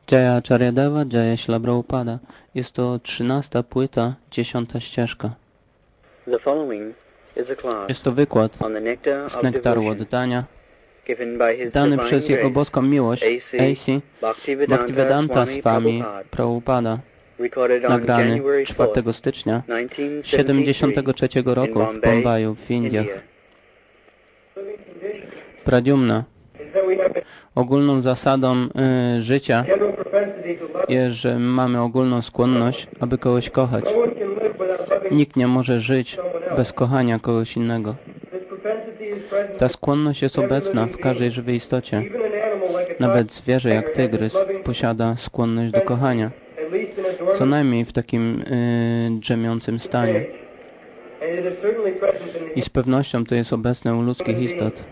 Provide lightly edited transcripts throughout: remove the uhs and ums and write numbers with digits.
Jaya Acharyadeva, Jaya Śrīla Prabhupada. Jest to 13. płyta, 10. ścieżka. Jest to wykład z nektaru oddania, dany przez Jego boską miłość A.C. Bhaktivedanta Swami Prabhupada, nagrany 4 stycznia 1973 roku w Bombaju w Indiach. Pradyumna. Ogólną zasadą życia jest, że mamy ogólną skłonność, aby kogoś kochać. Nikt nie może żyć bez kochania kogoś innego. Ta skłonność jest obecna w każdej żywej istocie. Nawet zwierzę jak tygrys posiada skłonność do kochania. Co najmniej w takim drzemiącym stanie. I z pewnością to jest obecne u ludzkich istot.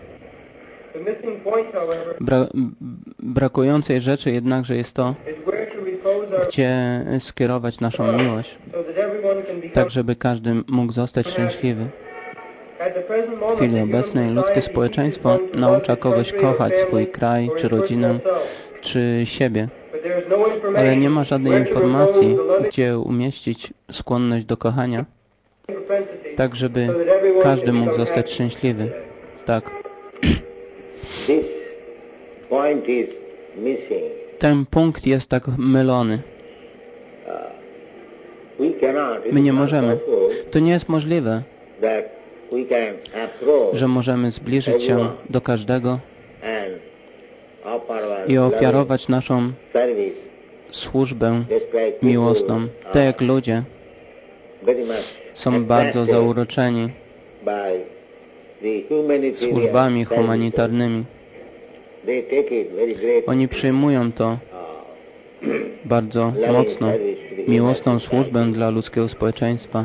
Brakującej rzeczy jednakże jest to, gdzie skierować naszą miłość, tak żeby każdy mógł zostać szczęśliwy. W chwili obecnej ludzkie społeczeństwo naucza kogoś kochać swój kraj, czy rodzinę, czy siebie. Ale nie ma żadnej informacji, gdzie umieścić skłonność do kochania, tak żeby każdy mógł zostać szczęśliwy. Tak. Ten punkt jest tak mylony. My nie możemy. To nie jest możliwe, że możemy zbliżyć się do każdego i ofiarować naszą służbę miłosną. Tak jak ludzie są bardzo zauroczeni służbami humanitarnymi. Oni przyjmują to bardzo mocno, miłosną służbę dla ludzkiego społeczeństwa.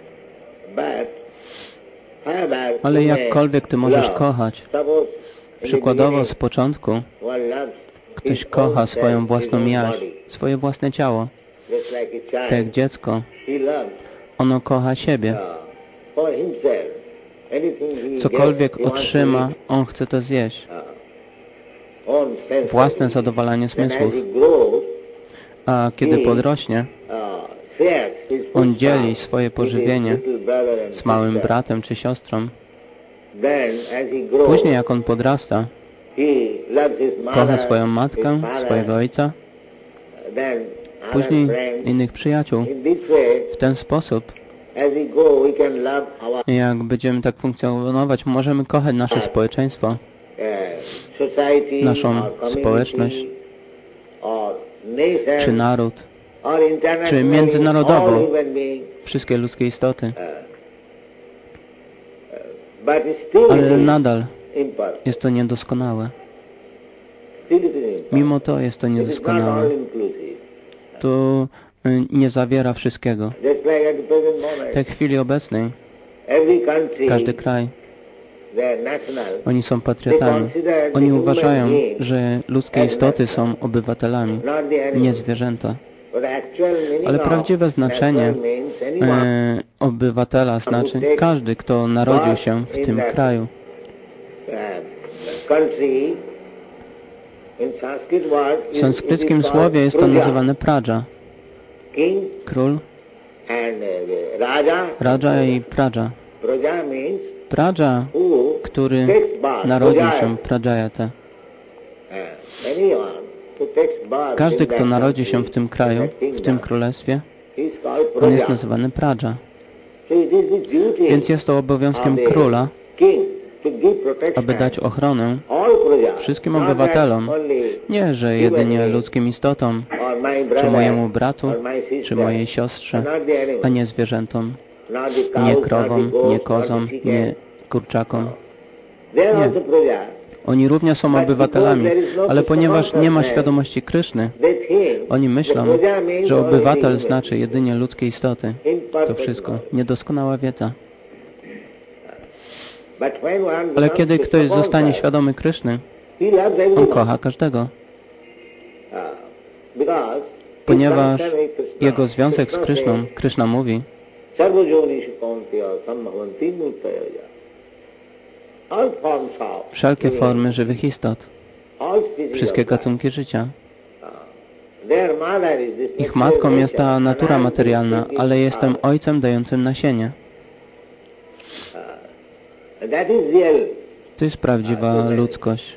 Ale jakkolwiek Ty możesz kochać, przykładowo z początku ktoś kocha swoją własną jaźń, swoje własne ciało. Tak jak dziecko, ono kocha siebie. Cokolwiek otrzyma, on chce to zjeść. Własne zadowalanie zmysłów. A kiedy podrośnie, on dzieli swoje pożywienie z małym bratem czy siostrą. Później jak on podrasta, kocha swoją matkę, swojego ojca, później innych przyjaciół. W ten sposób, jak będziemy tak funkcjonować, możemy kochać nasze społeczeństwo, naszą społeczność, czy naród, czy międzynarodowo, wszystkie ludzkie istoty. Ale nadal jest to niedoskonałe. Mimo to jest to niedoskonałe. To nie zawiera wszystkiego. W tej chwili obecnej każdy kraj, oni są patriotami. Oni uważają, że ludzkie istoty są obywatelami, nie zwierzęta. Ale prawdziwe znaczenie obywatela znaczy każdy, kto narodził się w tym kraju. W sanskryckim słowie jest to nazywane praja. Król, raja i praja. Praja, który narodził się prajayata. Każdy, kto narodzi się w tym kraju, w tym królestwie, on jest nazywany praja. Więc jest to obowiązkiem króla, aby dać ochronę wszystkim obywatelom, nie że jedynie ludzkim istotom, czy mojemu bratu, czy mojej siostrze, a nie zwierzętom, nie krowom, nie kozom, nie kurczakom. Nie. Oni również są obywatelami, ale ponieważ nie ma świadomości Kryszny, oni myślą, że obywatel znaczy jedynie ludzkie istoty. To wszystko. Niedoskonała wiedza. Ale kiedy ktoś zostanie świadomy Kryszny, on kocha każdego. Ponieważ jego związek z Kryszną, Kryszna mówi, wszelkie formy żywych istot, wszystkie gatunki życia Ich matką jest ta natura materialna, ale jestem ojcem dającym nasienie. To jest prawdziwa ludzkość.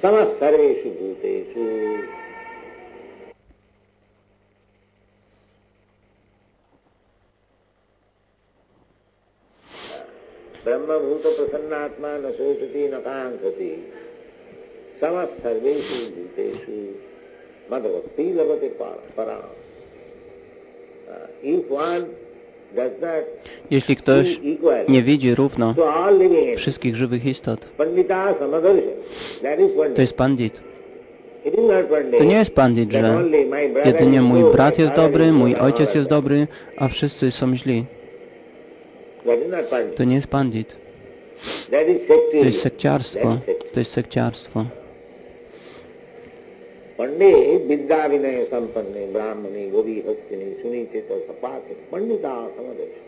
Brahmabhuta prasannatma na sochati na kankati samas sarveshu bhuteshu madhvakti labhate param. Jeśli ktoś nie widzi równo wszystkich żywych istot, to jest pandit. To nie jest pandit, że jedynie mój brat jest dobry, mój ojciec jest dobry, a wszyscy są źli. To nie jest pandit. To jest sekciarstwo. To jest sekciarstwo. Pandit vidya vinaya sampanne brahmani govi hastini sunitita sapati pandita samadesha.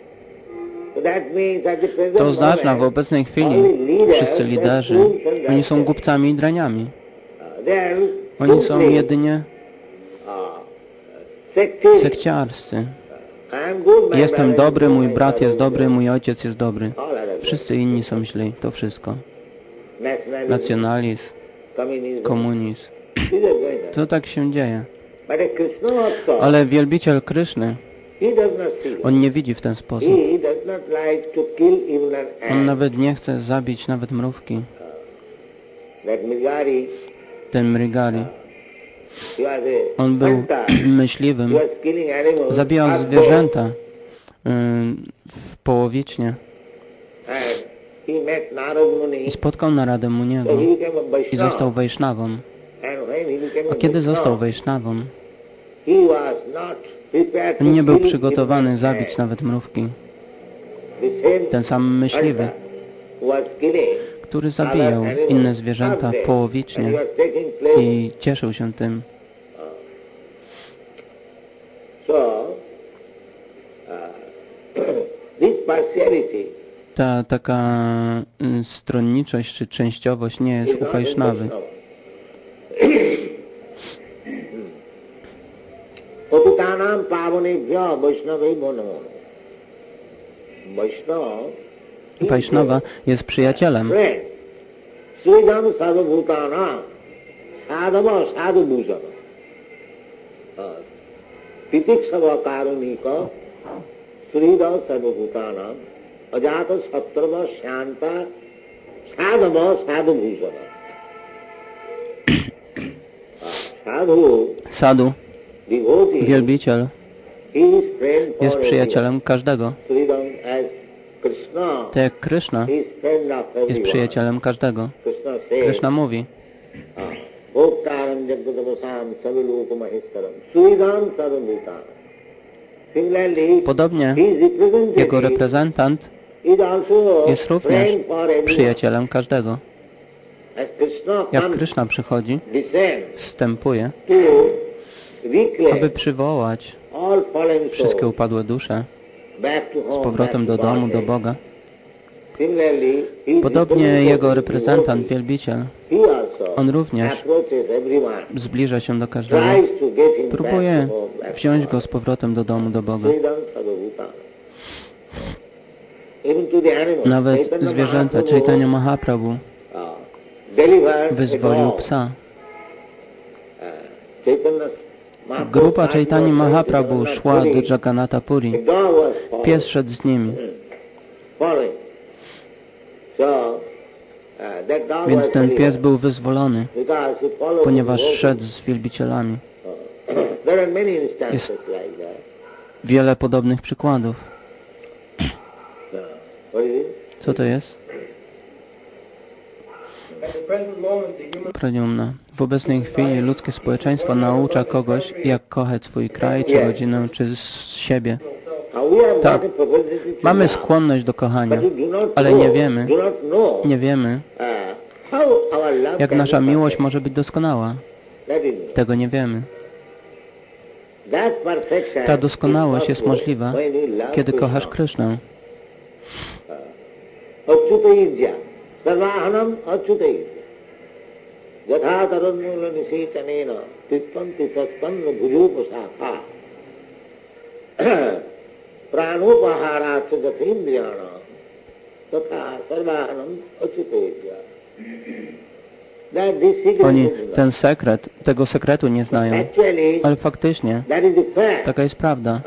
To oznacza w obecnej chwili wszyscy liderzy, oni są głupcami i draniami. Oni są jedynie sekciarscy. Jestem dobry, mój brat jest dobry, mój ojciec jest dobry. Wszyscy inni są źli. To wszystko. Nacjonalizm, komunizm. To tak się dzieje. Ale wielbiciel Kryszny, on nie widzi w ten sposób. On nawet nie chce zabić nawet mrówki. Ten Mrigari. On był myśliwym. Zabijał zwierzęta połowicznie. I spotkał Naradę Muniego. I został Wajsznawą. A kiedy został Wajsznawą, on nie był przygotowany zabić nawet mrówki. Ten sam myśliwy, który zabijał inne zwierzęta połowicznie i cieszył się tym. Ta taka stronniczość czy częściowość nie jest u Wajsznawy. Wajsznawa jest przyjacielem. Sadhu, wielbiciel, jest przyjacielem każdego. Tak jak Kryszna jest przyjacielem każdego. Kryszna mówi: podobnie jego reprezentant jest również przyjacielem każdego. Jak Kryszna przychodzi, wstępuje, aby przywołać wszystkie upadłe dusze z powrotem do domu, do Boga. Podobnie jego reprezentant, wielbiciel, on również zbliża się do każdego, próbuje wziąć go z powrotem do domu, do Boga. Nawet zwierzęta, Chaitanya Mahaprabhu wyzwolił psa. Grupa Chaitanya Mahaprabhu szła do Jagannatha Puri. Pies szedł z nimi. Więc ten pies był wyzwolony, ponieważ szedł z wielbicielami. Jest wiele podobnych przykładów. Co to jest? Praniumna. W obecnej chwili ludzkie społeczeństwo naucza kogoś, jak kochać swój kraj, czy rodzinę, czy siebie. Tak, mamy skłonność do kochania, ale nie wiemy, jak nasza miłość może być doskonała. Tego nie wiemy. Ta doskonałość jest możliwa, kiedy kochasz Krysznę. Yatha taranmula nisetanena tittanti taspanna bhujopasakha pranopaharat jathindriyana tatha sarvahanam acitesya. Oni tego sekretu nie znają, ale faktycznie taka jest prawda.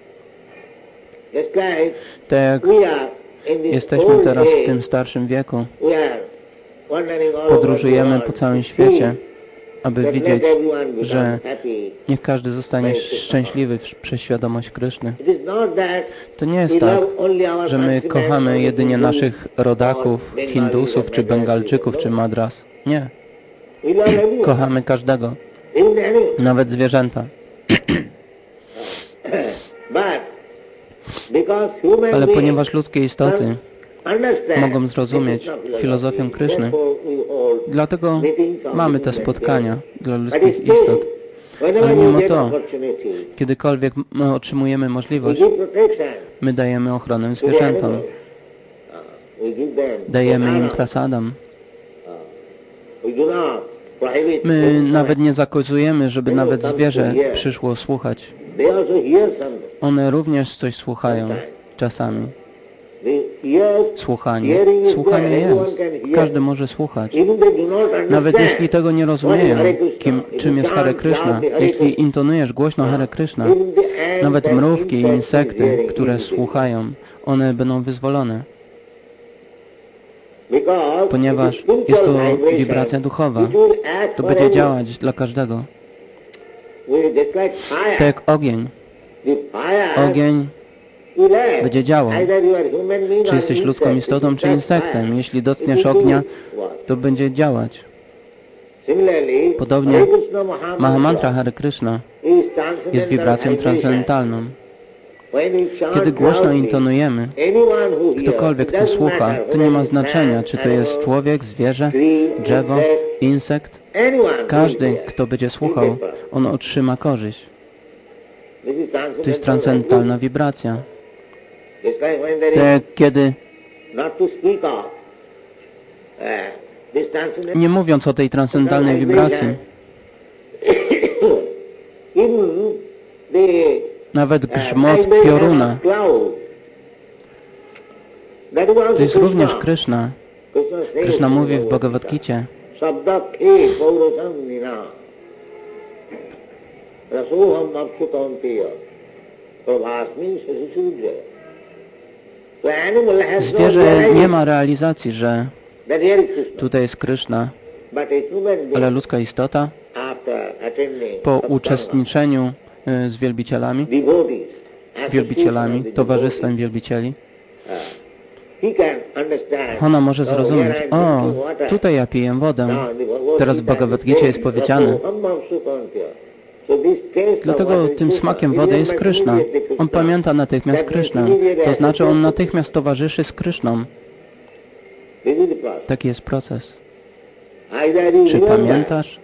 Tak jak jesteśmy teraz w tym starszym wieku, podróżujemy po całym świecie, aby widzieć, że niech każdy zostanie szczęśliwy przez świadomość Kryszny. To nie jest tak, że my kochamy jedynie naszych rodaków, Hindusów, czy Bengalczyków, czy Madras. Nie. Kochamy każdego, nawet zwierzęta. Ale ponieważ ludzkie istoty mogą zrozumieć filozofię Kryszny, dlatego mamy te spotkania dla ludzkich istot. Ale mimo to, kiedykolwiek otrzymujemy możliwość, my dajemy ochronę zwierzętom. Dajemy im prasadam. My nawet nie zakazujemy, żeby nawet zwierzę przyszło słuchać. One również coś słuchają czasami. Słuchanie jest. Każdy może słuchać. Nawet jeśli tego nie rozumieją, czym jest Hare Krishna, jeśli intonujesz głośno Hare Krishna, nawet mrówki i insekty, które słuchają, one będą wyzwolone. Ponieważ jest to wibracja duchowa, to będzie działać dla każdego. Tak jak ogień. Ogień będzie działał. Czy jesteś ludzką istotą, czy insektem. Jeśli dotkniesz ognia, to będzie działać. Podobnie Mahamantra Hare Krishna jest wibracją transcendentalną. Kiedy głośno intonujemy, ktokolwiek kto słucha, to nie ma znaczenia, czy to jest człowiek, zwierzę, drzewo, insekt. Każdy, kto będzie słuchał, on otrzyma korzyść. To jest transcendentalna wibracja. Kiedy, nie mówiąc o tej transcendentalnej wibracji, nawet grzmot pioruna, to jest również Kryszna. Kryszna mówi w Bhagavad Gicie, zwierzę nie ma realizacji, że tutaj jest Kryszna, ale ludzka istota po uczestniczeniu z wielbicielami, towarzystwem wielbicieli, ona może zrozumieć, o, tutaj ja piję wodę. Teraz w Bhagavad Gicie jest powiedziane. Dlatego tym smakiem wody jest Kryszna. On pamięta natychmiast Krysznę. To znaczy on natychmiast towarzyszy z Kryszną. Taki jest proces. Czy pamiętasz?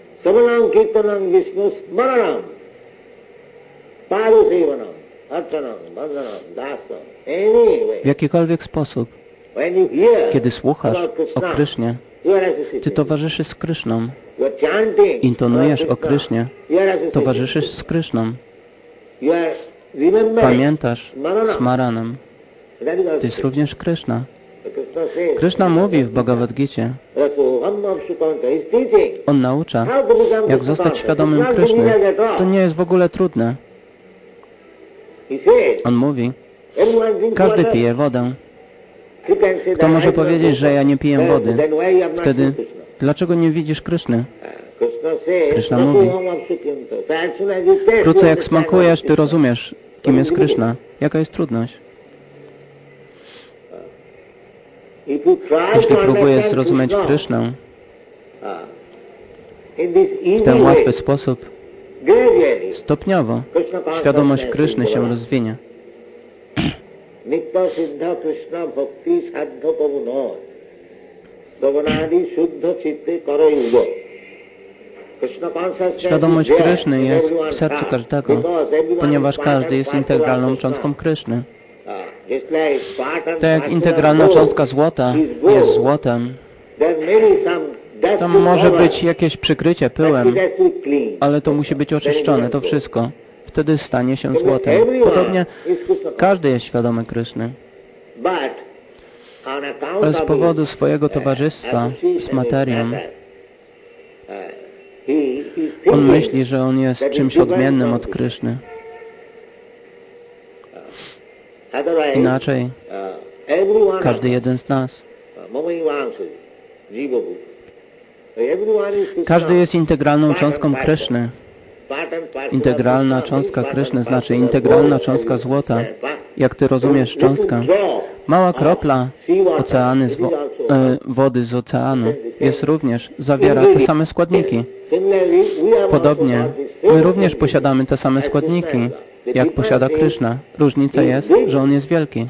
W jakikolwiek sposób, kiedy słuchasz o Krysznie, ty towarzyszysz z Kryszną. Intonujesz o Krysznie, towarzyszysz z Kryszną. Pamiętasz Smaranem. To jest również Kryszna. Kryszna mówi w Bhagavad Gicie. On naucza, jak zostać świadomym Kryszny. To nie jest w ogóle trudne. On mówi, każdy pije wodę. Kto może powiedzieć, że ja nie piję wody? Wtedy, dlaczego nie widzisz Kryszny? Kryszna mówi, wkrótce jak smakujesz, ty rozumiesz, kim jest Kryszna. Jaka jest trudność? Jeśli próbujesz zrozumieć Krysznę w ten łatwy sposób, stopniowo świadomość Kryszny się rozwinie. Świadomość Kryszny jest w sercu każdego, ponieważ każdy jest integralną cząstką Kryszny. Tak jak integralna cząstka złota jest złotem, Tam może być jakieś przykrycie pyłem, ale to musi być oczyszczone, to wszystko. Wtedy stanie się złotem. Podobnie każdy jest świadomy Kryszny. Ale z powodu swojego towarzystwa z materią, on myśli, że on jest czymś odmiennym od Kryszny. Inaczej, każdy jeden z nas, każdy jest integralną cząstką Kryszny. Integralna cząstka Kryszny znaczy integralna cząstka złota. Jak ty rozumiesz cząstkę? Mała kropla wody z oceanu jest również, zawiera te same składniki. Podobnie, my również posiadamy te same składniki, jak posiada Kryszna. Różnica jest, że on jest wielki.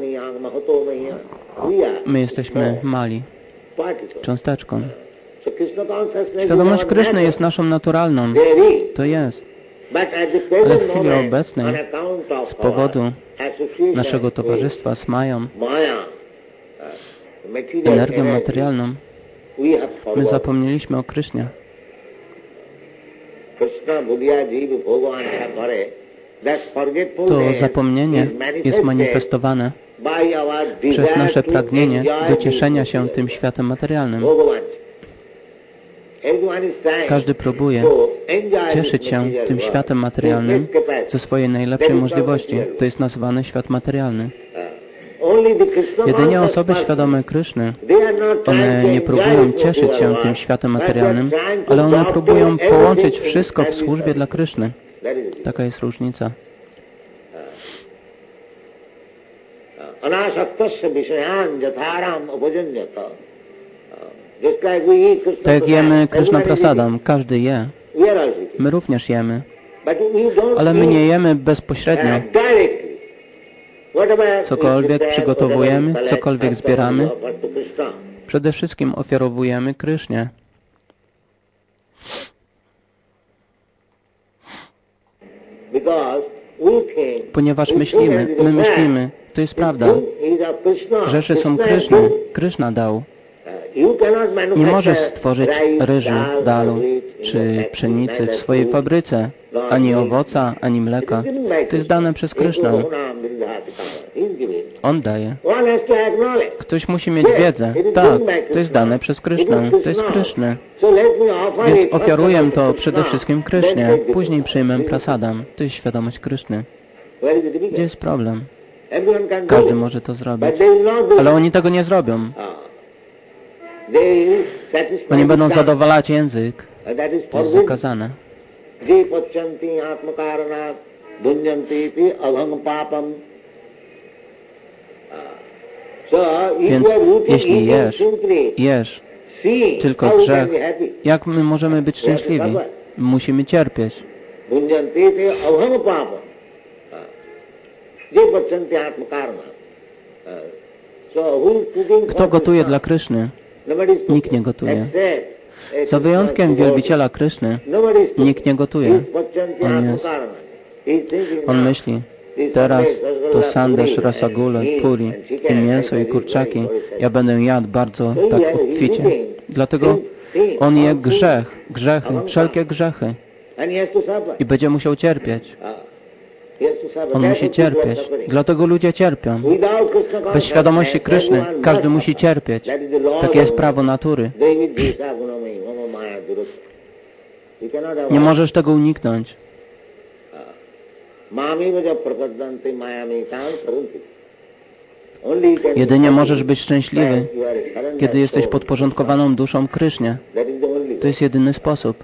My jesteśmy mali, cząsteczką. Świadomość Kryszny jest naszą naturalną. To jest. Ale w chwili obecnej, z powodu naszego towarzystwa z Mają, energią materialną, my zapomnieliśmy o Krysznie. To zapomnienie jest manifestowane przez nasze pragnienie do cieszenia się tym światem materialnym. Każdy próbuje cieszyć się tym światem materialnym ze swojej najlepszej możliwości. To jest nazywany świat materialny. Jedynie osoby świadome Kryszny, one nie próbują cieszyć się tym światem materialnym, ale one próbują połączyć wszystko w służbie dla Kryszny. Taka jest różnica. Tak jak jemy Kryszna Prasadam, każdy je. My również jemy. Ale my nie jemy bezpośrednio. Cokolwiek przygotowujemy, cokolwiek zbieramy, przede wszystkim ofiarowujemy Krysznie. Ponieważ my myślimy, to jest prawda, rzeczy są Kryszny, Kryszna dał. Nie możesz stworzyć ryżu, dalu czy pszenicy w swojej fabryce, ani owoca, ani mleka. To jest dane przez Kryšnę. On daje. Ktoś musi mieć wiedzę. Tak, to jest dane przez Kryšnę. To jest Kryszny. Więc ofiaruję to przede wszystkim Krysznie. Później przyjmę prasadam. To jest świadomość Kryszny. Gdzie jest problem? Każdy może to zrobić. Ale oni tego nie zrobią. Oni będą zadowalać język. To jest zakazane. Więc jeśli jesz tylko grzech, jak my możemy być szczęśliwi? Musimy cierpieć. Kto gotuje dla Kryszny? Nikt nie gotuje. Za wyjątkiem wielbiciela Kryszny, nikt nie gotuje. On myśli, teraz to sandesh, rasagula, puri i mięso i kurczaki. Ja będę jadł bardzo tak obficie. Dlatego on je grzechy, wszelkie grzechy. I będzie musiał cierpieć. On musi cierpieć. Dlatego ludzie cierpią. Bez świadomości Kryszny każdy musi cierpieć. Takie jest prawo natury. Nie możesz tego uniknąć. Jedynie możesz być szczęśliwy, kiedy jesteś podporządkowaną duszą Krysznie. To jest jedyny sposób.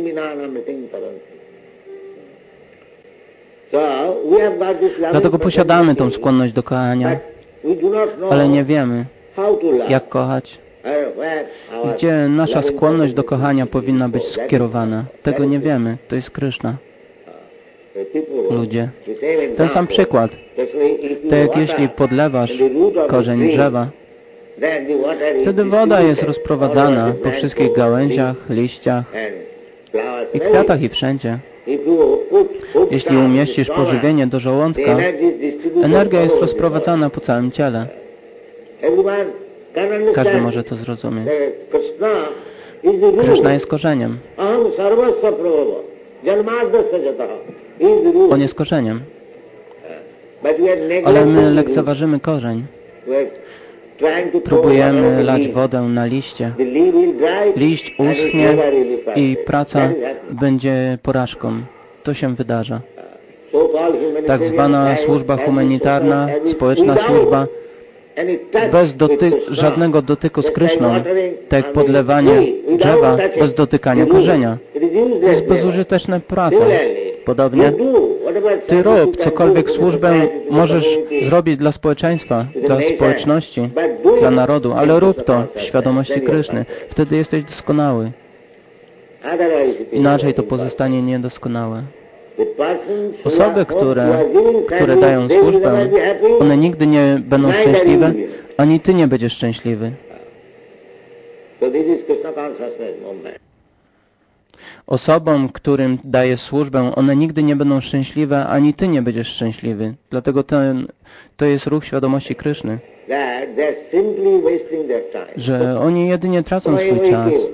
Dlatego posiadamy tą skłonność do kochania, ale nie wiemy, jak kochać. Gdzie nasza skłonność do kochania powinna być skierowana. Tego nie wiemy. To jest Kryszna. Ludzie. Ten sam przykład. Tak jak jeśli podlewasz korzeń drzewa, wtedy woda jest rozprowadzana po wszystkich gałęziach, liściach i kwiatach i wszędzie. Jeśli umieścisz pożywienie do żołądka, energia jest rozprowadzana po całym ciele. Każdy może to zrozumieć. is the root. Kryszna jest korzeniem. Aham sarvasya prabhava. Janmadasya jataha. Is the root. On jest korzeniem. But we are neglecting Ale my the root. lekceważymy korzeń. We are trying to Próbujemy lać wodę na liście. The leaf will dry. Liść and it uschnie never really i fructifies. praca That is happening. będzie porażką. To się wydarza. So-called humanitarian Tak zwana science służba has humanitarna, has it społeczna without służba, any touch bez with Krishna. żadnego dotyku z Just like Kryszną, watering, tak jak I mean, podlewanie without drzewa touching bez dotykania the root. korzenia. It is useless To jest labor. bezużyteczna praca. Similarly, Podobnie you do whatever Ty service you rób can cokolwiek do to the służbę society, to the możesz community, zrobić dla społeczeństwa, to the dla nation, społeczności, but do it dla narodu, ale in rób the to w consciousness, świadomości then you are Kryszny. perfect. Wtedy jesteś doskonały. Otherwise it is Inaczej to impossible. pozostanie niedoskonałe. The persons who Osoby, are giving które service, dają they will służbę, never be happy. one nigdy nie będą Neither szczęśliwe, you will. ani Ty nie będziesz szczęśliwy. So this is Krishna consciousness movement. Osobom, którym dajesz służbę, one nigdy nie będą szczęśliwe, ani Ty nie będziesz szczęśliwy. Dlatego to jest ruch świadomości Kryszny, That they are simply wasting their time. że oni jedynie tracą So swój we czas. give.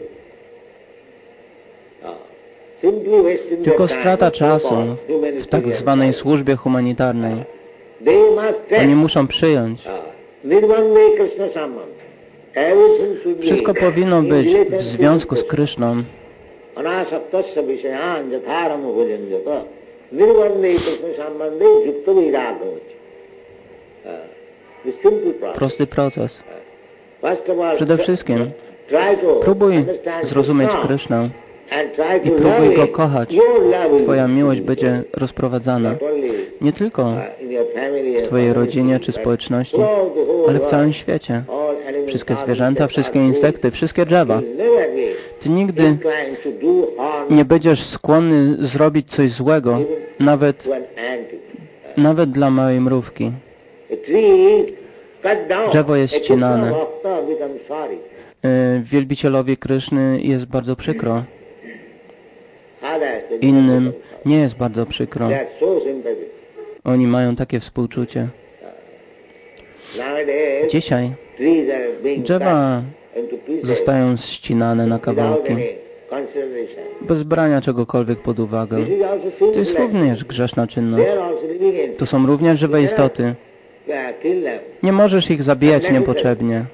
Simply wasting Tylko their time strata in czasu so-called w tak humanitarian zwanej service. służbie humanitarnej. They must take Oni muszą przyjąć. Nirvande Krishna Samman. Everything should be Wszystko powinno in być relation w związku z to Kryszną. Anasaktasya Vishayan Jatharam Bhujanjata. Nirvande Krishna Sambande Yukta Viragavachi. The simple process. Prosty proces. First of all, Przede wszystkim try to próbuj understand zrozumieć Krishna Kryszną and try i to próbuj love Go Him. kochać. Your love will Twoja be miłość będzie rozprowadzana not only nie tylko in your family w and Twojej community, rodzinie czy but społeczności, throughout the whole ale w całym world. świecie. All animals, Wszystkie all zwierzęta, insects, wszystkie all insekty, wszystkie drzewa. will never be Ty nigdy inclined to do harm nie będziesz skłonny zrobić coś złego, nawet to an ant. nawet dla małej mrówki. A tree cut down. Drzewo jest A Krishna ścinane. bhakta becomes sorry. Wielbicielowi Kryszny jest bardzo przykro. Others, they Innym become sorry. nie jest bardzo przykro. They are so sympathetic. Oni mają takie współczucie. Nowadays, Dzisiaj trees are being drzewa cut into pieces zostają ścinane na without kawałki, any consideration. bez brania czegokolwiek pod uwagę. This is also To jest sinful act. również grzeszna czynność. They are also living in. To są również żywe istoty. Kill them. Nie możesz ich zabijać niepotrzebnie.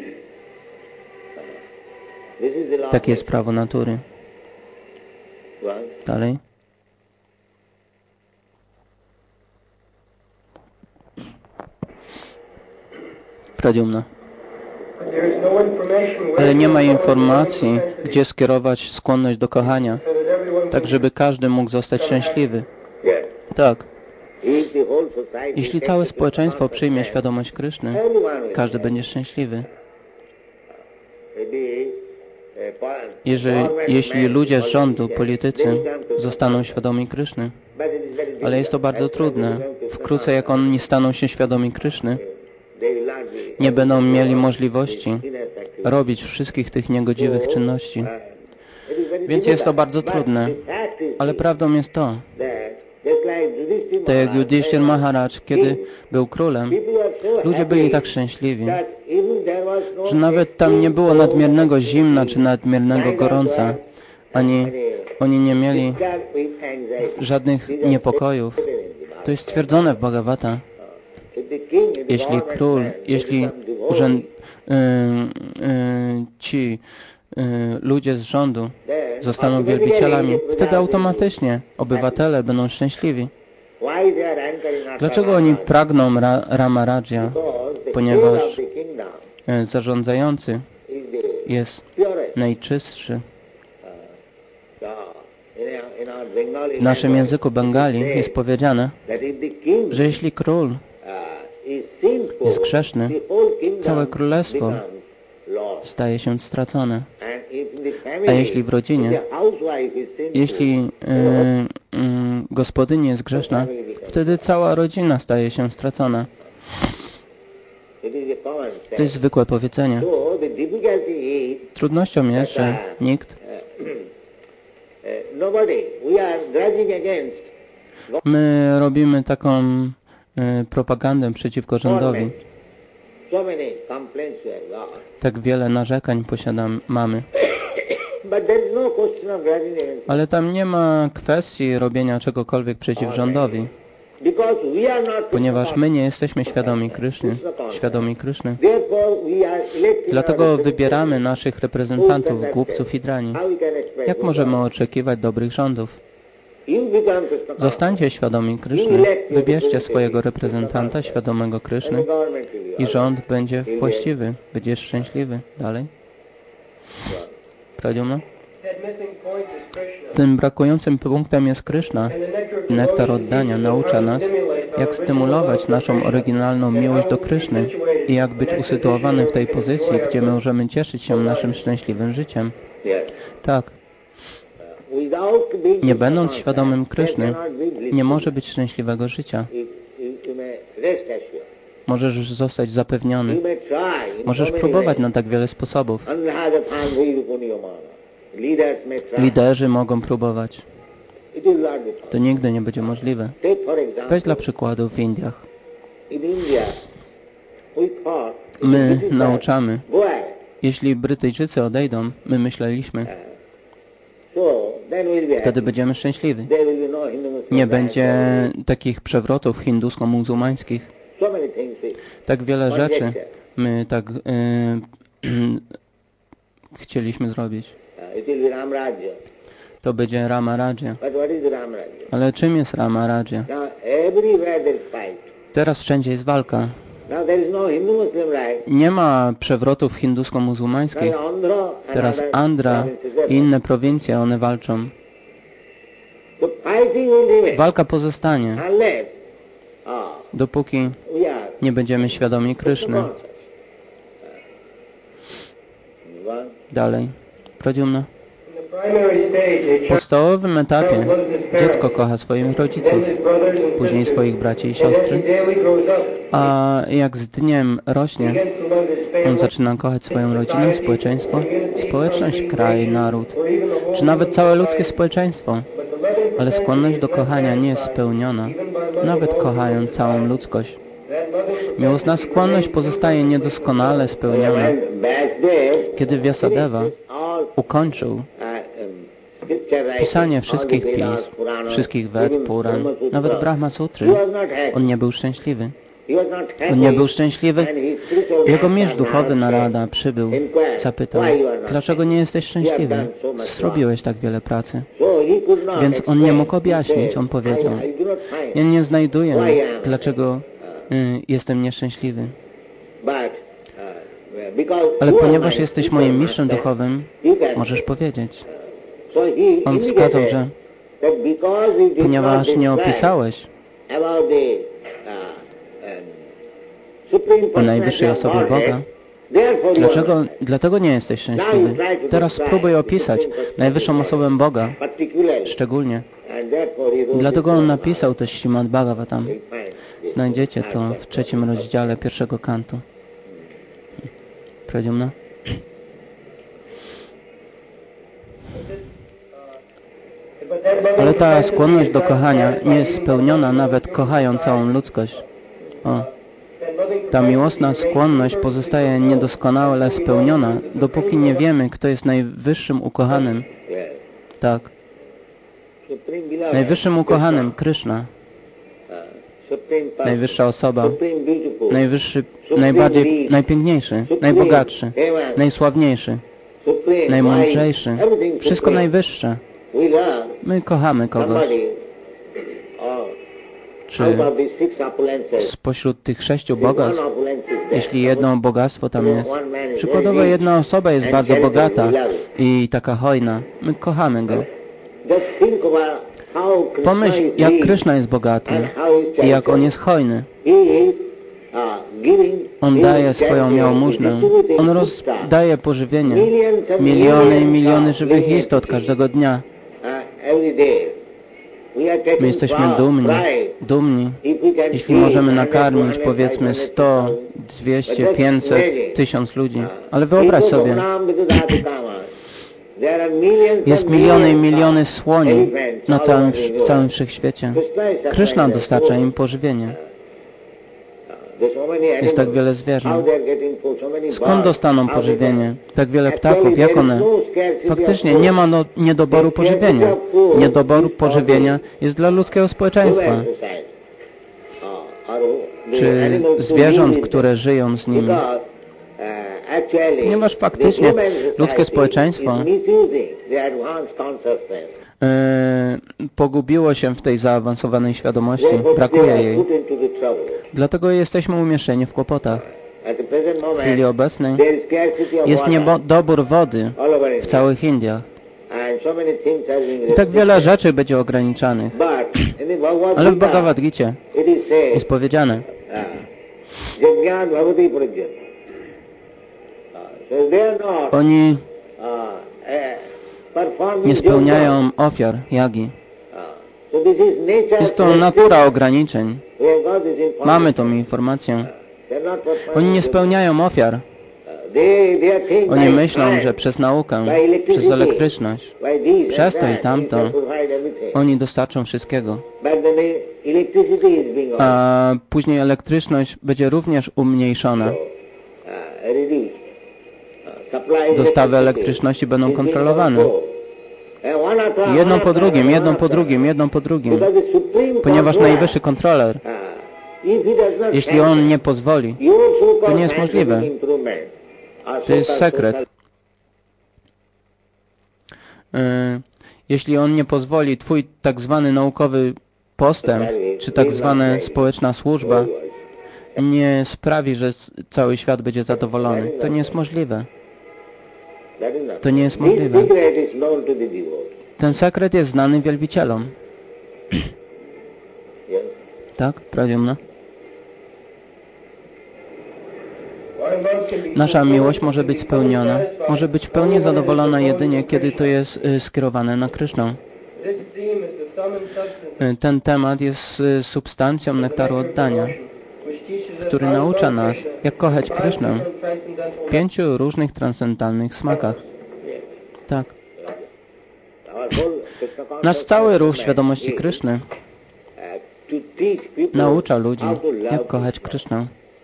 This is the law. Takie jest prawo natury. Right? Dalej. Pradziumna. Ale nie ma informacji, gdzie skierować skłonność do kochania, tak żeby każdy mógł zostać szczęśliwy. Yes. Tak. If the whole society Jeśli takes całe it to społeczeństwo przyjmie consciousness, świadomość Kryszny, everyone will każdy be będzie szczęśliwy. happy. Government Jeśli men, ludzie z rządu, politicians, politycy they become to zostaną świadomi Kryszny, But it is very ale jest to bardzo trudne. Wkrótce jak oni staną się świadomi Kryszny, They will not be nie będą mieli możliwości ineffective. robić wszystkich tych niegodziwych czynności. It is very Więc jest to difficult. bardzo But trudne. the fact is Ale prawdą jest to, that just like Yudhishthira tak jak Maharaj Yudhishthir said, Maharaj, kiedy był królem, people are so ludzie happy byli tak szczęśliwi, that even there was no że nawet tam nie było nadmiernego zimna czy nadmiernego gorąca, ani oni nie mieli that with anxiety. żadnych niepokojów. To jest stwierdzone w Bhagavata. If the king, if the Jeśli government król, man, they jeśli become devoted, ci ludzie z rządu zostaną wielbicielami, wtedy automatycznie obywatele będą szczęśliwi. why they are anchoring at Dlaczego oni pragną Rama Rajya? Because the Ponieważ king of the kingdom zarządzający is the jest purest. najczystszy. So, in our Bengali W naszym language, języku Bengali it says jest powiedziane, that if the king że jeśli król is sinful, jest grzeszny, the whole kingdom całe królestwo becomes lost. staje się stracone. And if in the family, A jeśli w rodzinie, the housewife is sinful, jeśli gospodyni jest grzeszna, wtedy cała rodzina staje się stracona. it is a common To sense. jest zwykłe powiedzenie. So the difficulty is Trudnością jest, że nikt, nobody. We are grudging against my robimy taką propagandę przeciwko rządowi. government. So many complaints we have got. Tak wiele narzekań mamy. But there is no question of grabbing anything. Ale tam nie ma kwestii robienia czegokolwiek przeciw rządowi, Because we are not ponieważ my nie jesteśmy świadomi Kryszny. Therefore we are electing Dlatego our wybieramy naszych reprezentantów, głupców i drani. How we can expect Jak good możemy God? oczekiwać dobrych rządów? You become Krishna conscious, Zostańcie świadomi Kryszny, wybierzcie swojego reprezentanta, świadomego Kryszny and the government will be i rząd będzie właściwy, będzie szczęśliwy. Dalej. Pradziuma? That missing point is Krishna. Tym brakującym punktem jest Kryszna. Nektar oddania naucza nas, jak stymulować naszą oryginalną miłość do Kryszny i jak być usytuowany w tej pozycji, gdzie możemy cieszyć się naszym szczęśliwym życiem. Yes. Tak, Without being nie będąc Krishna świadomym conscious, Kryszny, there cannot be bliss. nie może być szczęśliwego życia. You may rest assured. Możesz już zostać zapewniony. You may try in Możesz so many próbować ways. na tak wiele sposobów. Leaders may try. Liderzy mogą próbować. It will not be To possible. nigdy nie będzie możliwe. Take for example, Weź dla przykładu w Indiach. in India, we thought, My this is nauczamy. go ahead. Jeśli Brytyjczycy odejdą, my myśleliśmy, So then we'll be wtedy happy. będziemy szczęśliwi. There will be no Hindu-Muslim Nie rights. będzie takich przewrotów hindusko-muzułmańskich. So many things we Tak wiele rzeczy my tak chcieliśmy zrobić. it will be Ram Rajya. To będzie Rama Rajya. But what is Ram Rajya? Ale czym jest Rama Rajya? Now everywhere there is fight. Teraz wszędzie jest walka. Now there is no Hindu-Muslim right. Nie ma przewrotów hindusko-muzułmańskich. Now Andhra and Teraz other Andhra provinces, they i inne prowincje, one walczą. So fighting will remain Walka pozostanie, unless dopóki we are nie będziemy świadomi Kryszny. conscious. One, Dalej. Pradziumna. In the primary stage, a W child podstawowym etapie dziecko kocha swoich rodziców, his brothers and później sisters. swoich braci i But as siostry, he daily grows up, a jak z dniem rośnie, begins to love his on family, zaczyna kochać swoją rodzinę, społeczeństwo, społeczność, kraj, naród, czy nawet całe ludzkie społeczeństwo. but the loving Ale skłonność do propensity is kochania nie jest not spełniona, even by loving nawet all kochając human całą kind. ludzkość. That loving propensity Miłosna skłonność pozostaje niedoskonale spełniona. when Vasudev Kiedy Vyasadeva all ukończył scripture writing, pisanie all wszystkich the Vedas, pism, Puranas, wszystkich Ved, even Puran, Brahma Sutra, nawet Brahma Sutry, he was not happy. on nie był szczęśliwy. He was not happy. On nie był szczęśliwy. And his spiritual Jego master mistrz duchowy Narada Narada przybył, zapytał, dlaczego nie jesteś szczęśliwy? Zrobiłeś tak wiele pracy. So he could not Więc on nie explain. mógł objaśnić, on powiedział, I do not find. ja nie znajduję, dlaczego jestem nieszczęśliwy. But, because Ale you are ponieważ my jesteś spiritual moim mistrzem master, duchowym, you can możesz say. powiedzieć. So he On wskazał, że that because he did ponieważ not nie describe opisałeś about the Supreme o najwyższej Personality of osobie Godhead, Boga, therefore you are dlatego nie jesteś szczęśliwy. Teraz spróbuj opisać najwyższą osobę Boga, particularly. szczególnie. And therefore he wrote Dlatego this on book. napisał też Śrimad Bhagavatam. You'll find this. Znajdziecie to w 3 rozdziale 1 kantu. Pradziumna? But that loving Ale ta propensity skłonność is do not kochania satisfied nie jest even spełniona by nawet loving kochając human całą kind. ludzkość. O, That loving ta propensity miłosna remains skłonność imperfectly pozostaje fulfilled niedoskonale until we spełniona, know who is the dopóki supreme nie beloved. wiemy, kto jest najwyższym ukochanym. Yes. Tak, Supreme beloved. najwyższym ukochanym, Kryszna, Supreme person. najwyższa osoba, Supreme beautiful. najwyższy, najbardziej, najpiękniejszy, najbogatszy, najsławniejszy, Supreme najmądrzejszy, wise. Everything wszystko supreme. najwyższe. We love My kochamy kogoś. somebody or Czy out of these 6 opulences. spośród tych 6 If bogactw, one opulence is there, jeśli jedno bogactwo tam jest, przykładowo jedna osoba jest bardzo bogata i taka hojna, my kochamy go. just think about how Krishna Pomyśl, is jak rich Kryszna jest bogaty and how is i jak on jest hojny. He is giving On his daje swoją charity, jałmużnę. distributing On foodstuff. rozdaje pożywienie. Millions and Miliony i millions miliony of żywych living istot entities, każdego dnia. Every day. We are taking My jesteśmy dumni, If we can jeśli feed możemy 100, nakarmić 200, powiedzmy 500, 100, 200, 500, 1000 ludzi. Ale wyobraź People sobie, go down because they have to come out. There are millions jest and miliony i millions miliony of słoni elephants na all całym, over the w całym world. wszechświecie. Krishna is Kryszna supplying dostarcza their im food. pożywienie. There's so Jest tak wiele zwierząt. Skąd dostaną pożywienie? Tak wiele ptaków, jak one? Faktycznie nie ma niedoboru pożywienia. Niedoboru pożywienia jest dla ludzkiego społeczeństwa, czy zwierząt, które żyją z nimi. Ponieważ faktycznie ludzkie społeczeństwo pogubiło się w tej zaawansowanej świadomości, brakuje jej. Dlatego jesteśmy umieszczeni w kłopotach. W chwili obecnej jest niedobór wody w całych Indiach. I tak wiele rzeczy będzie ograniczanych. Ale w Bhagavad Gicie jest powiedziane, oni nie spełniają ofiar, jagi. Jest to natura ograniczeń. Mamy tą informację. Oni nie spełniają ofiar. Oni myślą, że przez naukę, przez elektryczność, przez to i tamto, oni dostarczą wszystkiego. A później elektryczność będzie również umniejszona. Dostawy elektryczności będą kontrolowane. Jedną po drugim, jedną po drugim, jedną po drugim. Ponieważ najwyższy kontroler, jeśli on nie pozwoli, to nie jest możliwe. To jest sekret. Jeśli on nie pozwoli, twój tak zwany naukowy postęp, czy tak zwana społeczna służba nie sprawi, że cały świat będzie zadowolony. To nie jest możliwe. To nie jest możliwe. Ten sekret jest znany wielbicielom. Tak? Prawiumno? Nasza miłość może być spełniona, może być w pełni zadowolona jedynie, kiedy to jest skierowane na Krysznę. Ten temat jest substancją nektaru oddania, który naucza nas, jak kochać Krysznę w 5 różnych transcendentalnych smakach. Tak. Nasz cały ruch świadomości Kryszny naucza ludzi, jak kochać Krysznę.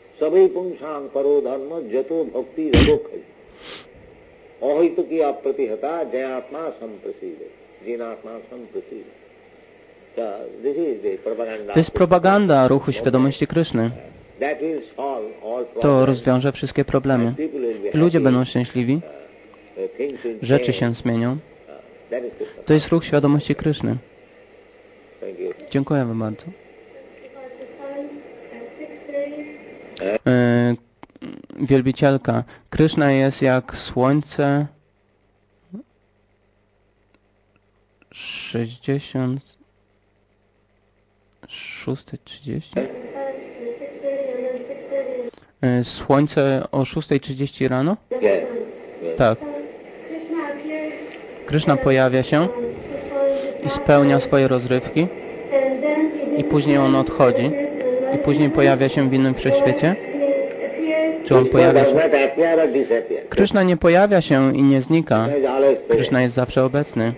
To jest propaganda ruchu świadomości Kryszny. To rozwiąże wszystkie problemy. Ludzie będą szczęśliwi, rzeczy się zmienią. To jest ruch świadomości Kryszny. Dziękujemy bardzo. Wielbicielka, Kryszna jest jak słońce 6:30. Słońce o 6:30 rano? Tak. Kryszna pojawia się i spełnia swoje rozrywki i później on odchodzi i później pojawia się w innym wszechświecie? Czy on pojawia się? Kryszna nie pojawia się i nie znika. Kryszna jest zawsze obecny.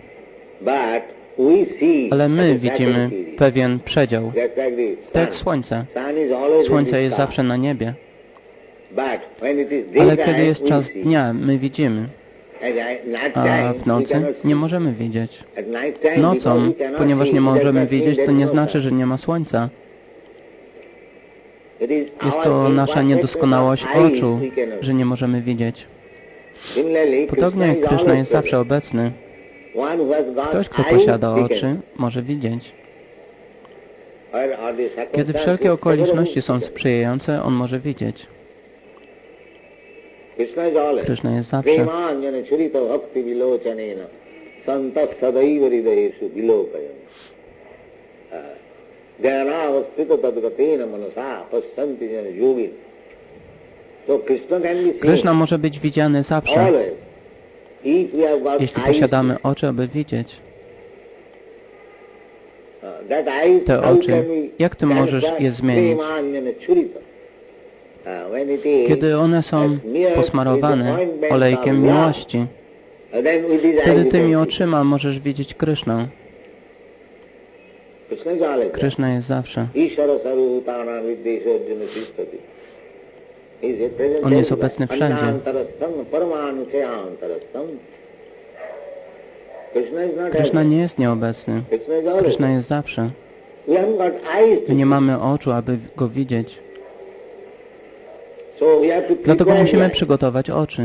Ale my widzimy pewien przedział. Tak jak słońce. Słońce jest zawsze na niebie. Ale kiedy jest czas dnia, my widzimy. A w nocy nie możemy widzieć. Nocą, ponieważ nie możemy widzieć, to nie znaczy, że nie ma słońca. Jest to nasza niedoskonałość oczu, że nie możemy widzieć. Podobnie jak Kryszna jest zawsze obecny. Ktoś, kto posiada oczy, może widzieć. Kiedy wszelkie okoliczności są sprzyjające, on może widzieć. Kryszna jest zawsze. Kryszna może być widziany zawsze, jeśli posiadamy oczy, aby widzieć. Te oczy, jak Ty możesz je zmienić? Kiedy one są posmarowane olejkiem miłości, wtedy tymi oczyma możesz widzieć Krysznę. Kryszna jest zawsze. On jest obecny wszędzie. Krishna nie jest nieobecny. Krishna jest zawsze. My nie mamy oczu, aby Go widzieć. Dlatego musimy przygotować oczy.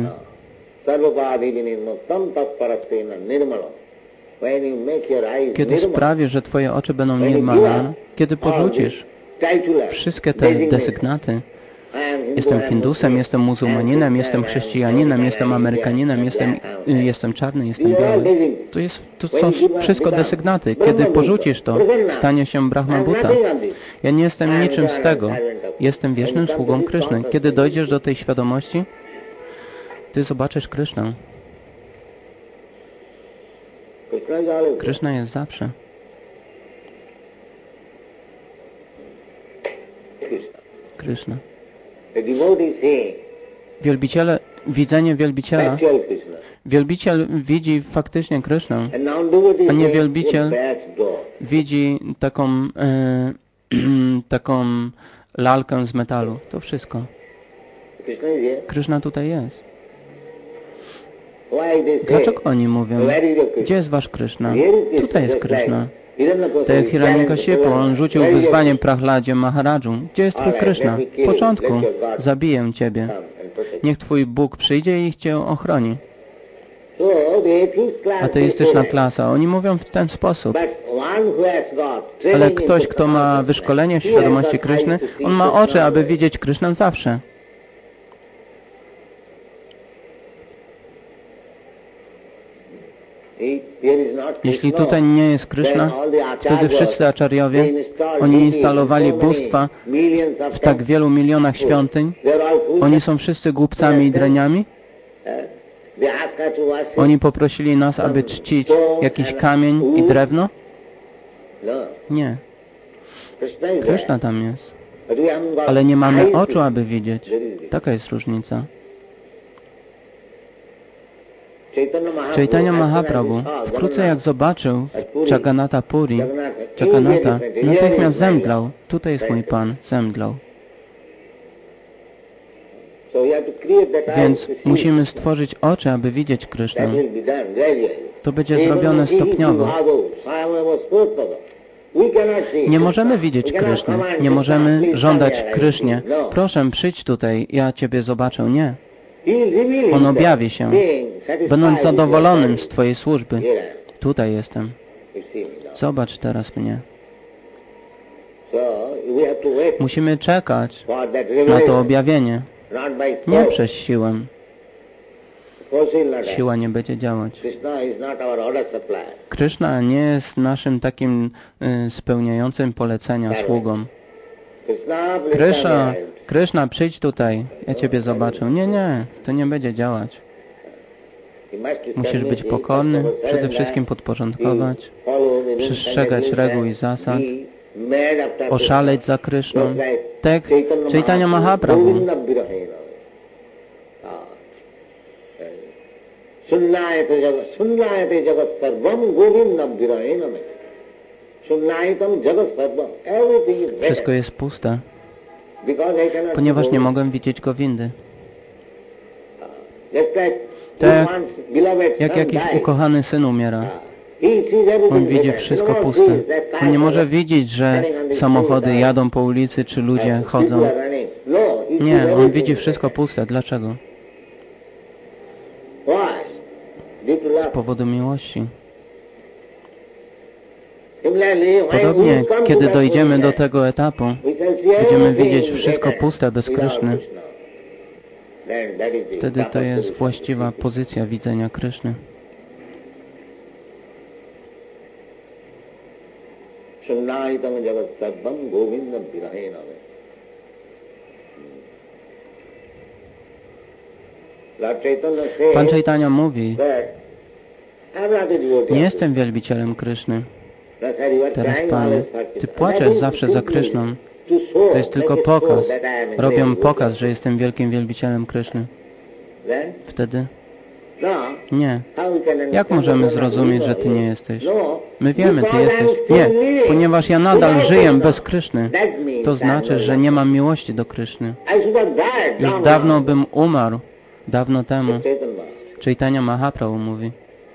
Kiedy sprawisz, że Twoje oczy będą nirmala, kiedy porzucisz wszystkie te desygnaty, jestem Hindusem, jestem muzułmaninem, jestem chrześcijaninem, jestem Amerykaninem, jestem czarny, jestem biały. To są wszystko desygnaty. Kiedy porzucisz to, stanie się Brahma Buddha. Ja nie jestem niczym z tego. Jestem wiecznym sługą Kryszny. Kiedy dojdziesz do tej świadomości, Ty zobaczysz Krysznę. Kryszna jest zawsze. Kryszna. Wielbiciele, widzenie wielbiciela. Wielbiciel widzi faktycznie Krysznę, a nie wielbiciel widzi taką lalkę z metalu. To wszystko. Kryszna tutaj jest. Dlaczego oni mówią? Gdzie jest wasz Kryszna? Tutaj jest Kryszna. Tak jak Hiranyakashipu, on rzucił wyzwanie Prahladzie Maharadżu. Gdzie jest twój Kryszna? W początku. Zabiję ciebie. Niech twój Bóg przyjdzie i ich cię ochroni. Ateistyczna klasa. Oni mówią w ten sposób. Ale ktoś, kto ma wyszkolenie w świadomości Kryszny, on ma oczy, aby widzieć Krysznę zawsze. Jeśli tutaj nie jest Kryszna, wtedy wszyscy aczarjowie, oni instalowali bóstwa w tak wielu milionach świątyń. Oni są wszyscy głupcami i draniami. Oni poprosili nas, aby czcić jakiś kamień i drewno? Nie. Kryszna tam jest. Ale nie mamy oczu, aby widzieć. Taka jest różnica. Chaitanya Mahaprabhu wkrótce jak zobaczył Jagannatha Puri, Jagannatha natychmiast zemdlał. Tutaj jest mój Pan, zemdlał. Więc musimy stworzyć oczy, aby widzieć Krysznę. To będzie zrobione stopniowo. Nie możemy widzieć Kryszny. Nie możemy żądać Krysznie. Proszę, przyjdź tutaj, ja Ciebie zobaczę. Nie. On objawi się, będąc zadowolonym z Twojej służby. Tutaj jestem. Zobacz teraz mnie. Musimy czekać na to objawienie. Nie przez siłę. Siła nie będzie działać. Kryszna nie jest naszym takim spełniającym polecenia sługą. Kryszna, przyjdź tutaj, ja Ciebie zobaczę. Nie, to nie będzie działać. Musisz być pokorny, przede wszystkim podporządkować, przestrzegać reguł i zasad, oszaleć za Kryszną. Tak, Chaitanya Mahaprabhu. Wszystko jest puste, ponieważ nie mogę widzieć Gowindy. Tak jak jakiś ukochany syn umiera. On widzi wszystko puste. On nie może widzieć, że samochody jadą po ulicy, czy ludzie chodzą. Nie, on widzi wszystko puste. Dlaczego? Z powodu miłości. Podobnie, kiedy dojdziemy do tego etapu, będziemy widzieć wszystko puste bez Kryszny. Wtedy to jest właściwa pozycja widzenia Kryszny. Pan Chaitanya mówi, nie jestem wielbicielem Kryszny. Teraz Panie, Ty płaczesz zawsze za Kryszną. To jest tylko pokaz. Robią pokaz, że jestem wielkim wielbicielem Kryszny. Wtedy No. Nie. How we can understand Jak możemy that you're not zrozumieć, że evil? Ty nie jesteś? No. My wiemy, Ty Because jesteś. I'm still Nie, living ponieważ ja nadal without żyję Krishna. bez Kryszny. That means To znaczy, że nie mam miłości do Kryszny. I should have died Już long dawno ago. bym umarł. Dawno temu. Chaitanya. Chaitanya Mahaprabhu mówi.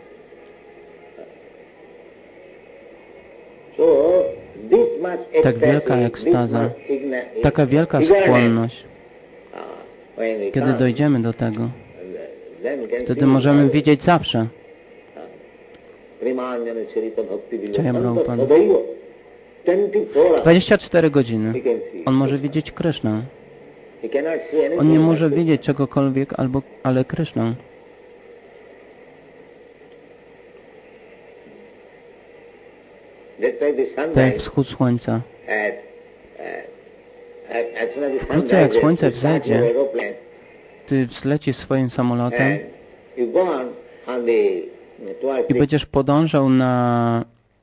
So, this much Tak wielka ecstasy, ekstaza, this much taka wielka ignorance, skłonność. when we Kiedy come, dojdziemy do tego, then we can wtedy see możemy how widzieć zawsze. Primanjana Charita Bhakti Vijay Jai Santa Prabhupada. Sadaiva. 24 hours 24 godziny. he can see. On może widzieć Krysznę. He cannot see anything. On nie może widzieć czegokolwiek, ale Krysznę. That's why the sun Tak jak rises wschód słońca. as soon as the sun Wkrótce jak rises, słońce you start wzejdzie, your aeroplane Ty wzlecisz swoim samolotem and you go on the towards i the będziesz podążał na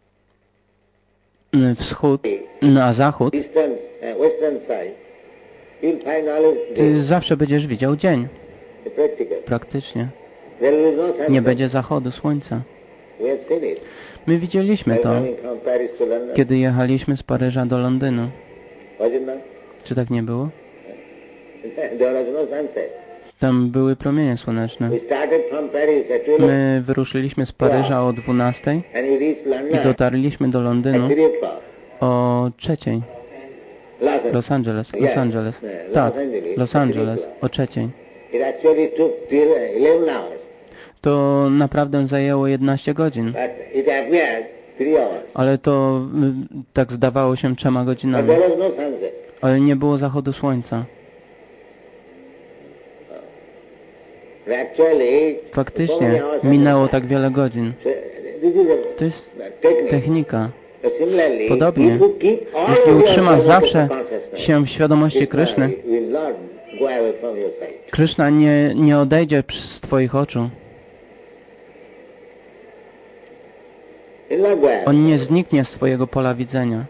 wschód, na zachód. eastern, western side. You'll find always Ty zawsze będziesz widział dzień, the practical. praktycznie. There is no sunset. Nie będzie zachodu słońca. We have seen it. My widzieliśmy to, Coming from Paris to London. kiedy jechaliśmy z Paryża do Londynu. Was it not? Czy tak nie było? There was no sunset. Tam były promienie słoneczne. We started from Paris at 12 My wyruszyliśmy z Paryża o 12 and we reached i London dotarliśmy do at Londynu 3 o'clock. o 3. Los Angeles. Tak, Los Angeles o 3. It actually took till 11 hours, To naprawdę zajęło 11 godzin, but it appeared 3 hours. ale to tak zdawało się 3 But godzinami. there was no sunset. Ale nie było zachodu słońca. But actually, so Faktycznie many hours minęło had tak wiele godzin. passed. This is To jest a technique. technika. Similarly, Podobnie, if you keep all jeśli of your utrzymasz zawsze consciousness, się w świadomości Kryszny, will not go away from your sight. Kryszna nie odejdzie z Twoich oczu. Will not go away. On nie zniknie z Twojego pola widzenia.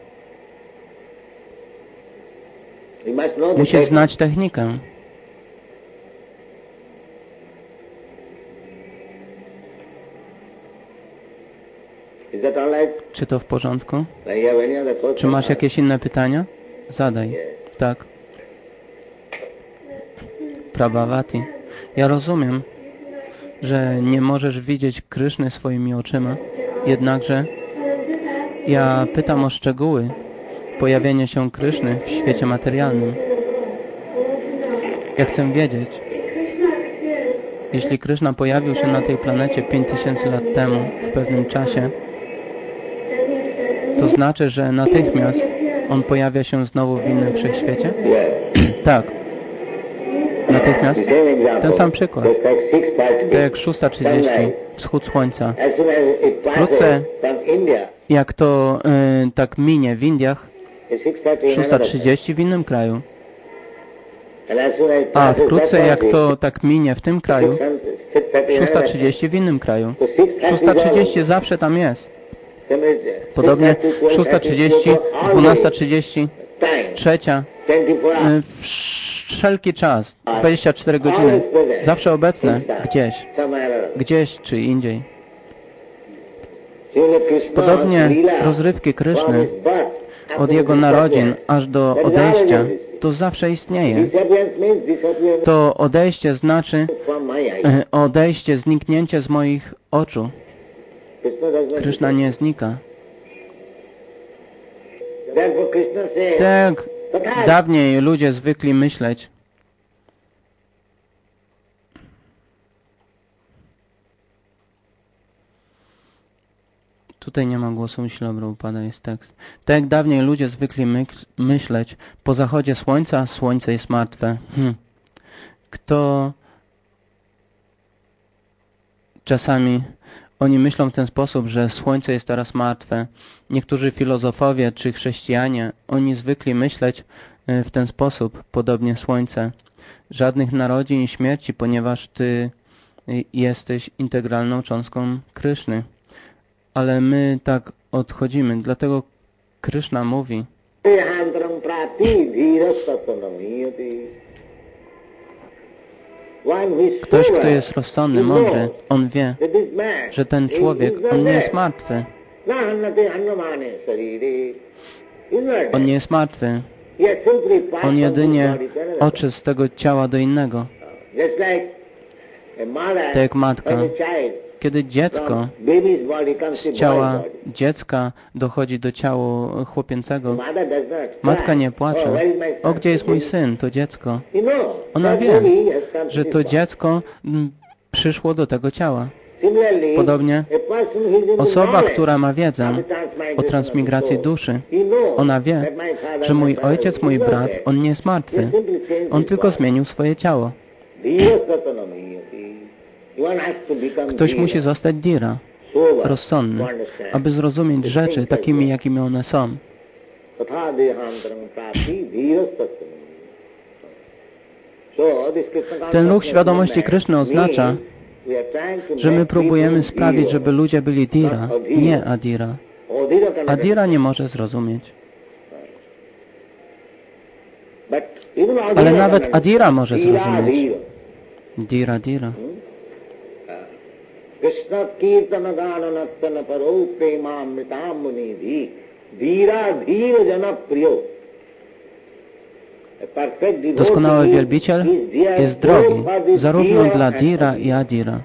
You must know the Musisz technique. znać technikę. Is that all right? Czy to w porządku? Do you have any other questions? Czy masz jakieś inne pytania? Zadaj. Tak. Prabhavati. Ja rozumiem, że nie możesz widzieć Kryszny swoimi oczyma, jednakże ja pytam o szczegóły pojawienia się Kryszny w świecie materialnym. Ja chcę wiedzieć, jeśli Kryszna pojawił się na tej planecie 5000 lat temu, w pewnym czasie, to znaczy, że natychmiast on pojawia się znowu w innym wszechświecie? Tak. Natychmiast. The same example. Ten sam przykład. Just like 6:30. Tak jak 6:30, wschód słońca. As soon as it passes Wkrótce, from India, jak to tak minie w Indiach, it's 6:30 in another place. 6:30 w innym kraju. And as soon as it A passes wkrótce that jak country, to tak minie w tym kraju, 6:30 in another 6:30 w innym kraju. So 6:30 zawsze tam jest. place. Podobnie 6:30, 6:30, 12:30, time, 3, 24 hours. wszelki czas, 24 godziny, zawsze obecne, gdzieś, Somewhere or other. gdzieś czy indziej. Srila Krishna Podobnie Leela rozrywki from Kryszny his birth od jego narodzin aż do odejścia, to zawsze istnieje. Disappearance means disappearance To odejście znaczy from my eyes. odejście, zniknięcie z moich oczu. Krishna does not Kryszna nie znika. Therefore Krishna says, Tak dawniej ludzie zwykli myśleć, tutaj nie ma głosu, myślę, upada jest tekst. Tak jak dawniej ludzie zwykli myśleć, po zachodzie słońca, słońce jest martwe. Kto czasami oni myślą w ten sposób, że słońce jest teraz martwe. Niektórzy filozofowie czy chrześcijanie, oni zwykli myśleć w ten sposób, podobnie słońce. Żadnych narodzin i śmierci, ponieważ ty jesteś integralną cząstką Kryszny. Ale my tak odchodzimy, dlatego Kryszna mówi, Dehandram prati dhira satanamiyati. one who is Ktoś, kto sober, jest rozsądny, he mądry, knows on wie, that this man że ten człowiek, on nie jest martwy. Na hannate hannamane sarire. He's not dead. On nie jest martwy. He has simply passed On from jedynie one body to another. odszedł z tego ciała do innego. Just like a mother Tak jak matka. and a child. Kiedy dziecko From baby's body comes to z ciała boy's body. dziecka dochodzi do ciała chłopięcego, Mother does not matka cry. nie Oh, płacze. where is my son? O, gdzie jest mój syn? To dziecko. You know, Ona that wie, baby has come to że this to body. dziecko przyszło do tego ciała. Similarly, Podobnie a person who is in the osoba, knowledge która ma wiedzę of the transmigration o of transmigracji the soul, duszy, he knows ona wie, that my father, że my mój brother ojciec, is mój not brat, dead. on nie jest He martwy. has simply changed On his tylko body. zmienił swoje ciało. Dhira satanami, you see. One has to become Ktoś dhira, musi zostać dira, sober, rozsądny, to understand. aby zrozumieć rzeczy takimi, jakimi one są. Tatha dehantaram prapti dhira satanami. So, this Krishna Ten ruch consciousness świadomości movement Kryszny oznacza, means we are trying to że my make próbujemy people sprawić, dhira. żeby ludzie byli dira, nie adira. Oh, dhira can Adira nie może zrozumieć. But even Ale adira nawet can adira może dhira, zrozumieć. dhira. Dira, dira. Krishna kirtana gana nattana paro premamritam munidhi dhira dhira jana priyo. A perfect devotee Doskonały wielbiciel is there jest drogi, both for this zarówno dhira dla and dira i adira.